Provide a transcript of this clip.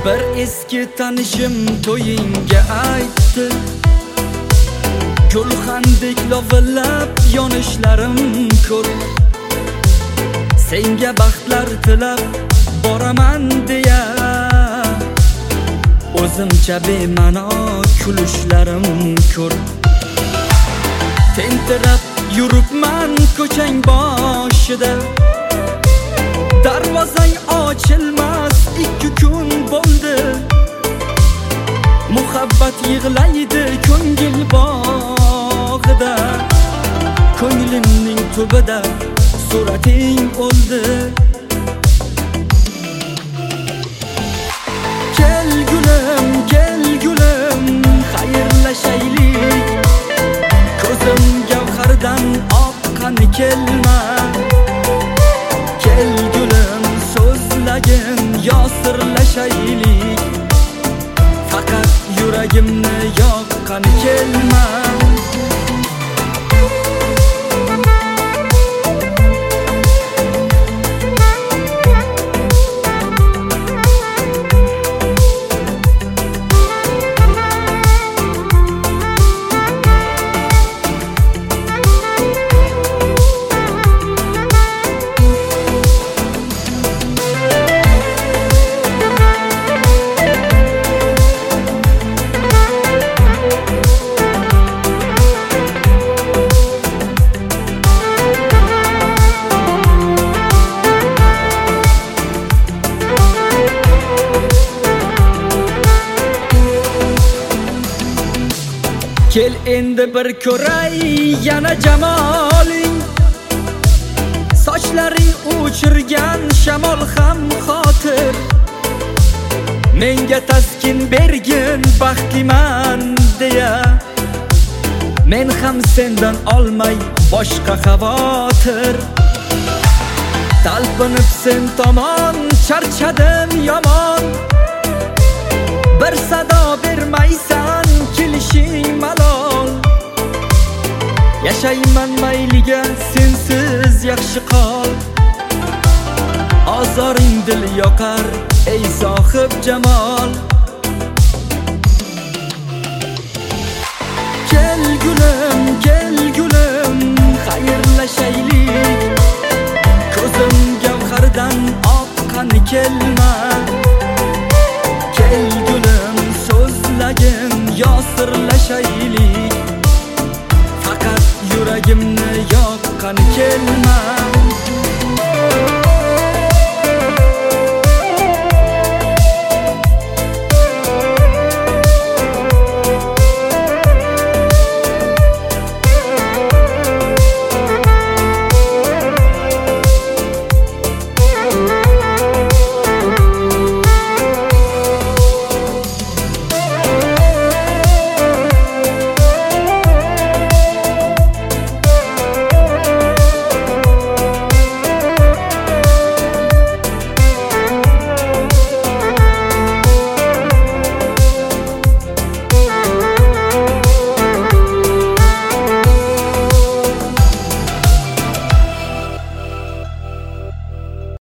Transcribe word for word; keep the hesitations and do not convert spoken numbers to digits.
Bir eski tanishim to'yingga aytdi, gulxandek lovillab yonishlarim ko'p. Senga baxtlar tilab boraman deya, o'zimcha bema'no kulishlarim ko'p. Tentirab yuribman ko'chang boshida, darvozang ochilmas ikki kun bo'ldi. Muhabbat yig'laydi ko'ngil bog'ida, ko'nglimning tubida surating o'ldi. Kel gulim, kel gulim, xayrlashaylik. Ko'zim gavhardan oqqan kelma. Kel gulim, so'zlagin yosirlashaylik. Faqat yuragimni yoqqan kelma. Kel endi bir ko'ray yana jamoling, sochlaring uchirgan shamol ham xotir. Menga taskin bergin baxtliman deya, men ham sendan olmay boshqa xavotir. Talpinib sen tomon charchadim yomon, bir sado bermaysan kelishing malol. Yashayman mayliga sensiz yaxshi qol, ozoring dil yoqar ey sohib jamol. Kel gulim, kel gulim, xayrlashaylik. Ko'zim gavhardan oqqan kelma. Kel gulim, so'zlagin yosirlashaylik. Faqat yuragimni yoqqan kelma.